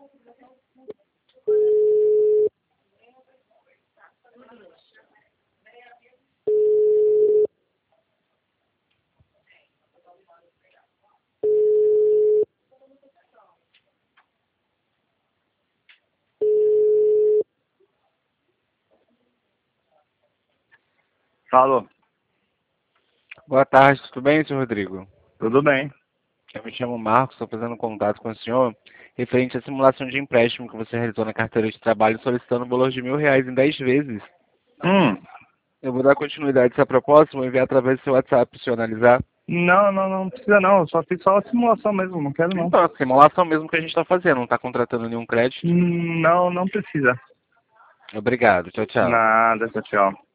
Alô, Boa tarde, tudo bem, senhor Rodrigo? tudo bem? Eu me chamo Marcos, estou fazendo contato com o senhor referente à simulação de empréstimo que você realizou na carteira de trabalho solicitando o valor de R$ 1.000 em 10 vezes. Hum, Eu vou dar continuidade a essa proposta, vou enviar através do seu WhatsApp para o senhor analisar. não precisa não, eu só fiz só a simulação mesmo, não quero não. Então, a simulação mesmo que a gente está fazendo, não está contratando nenhum crédito. Não precisa. Obrigado, tchau, tchau. Nada, tchau.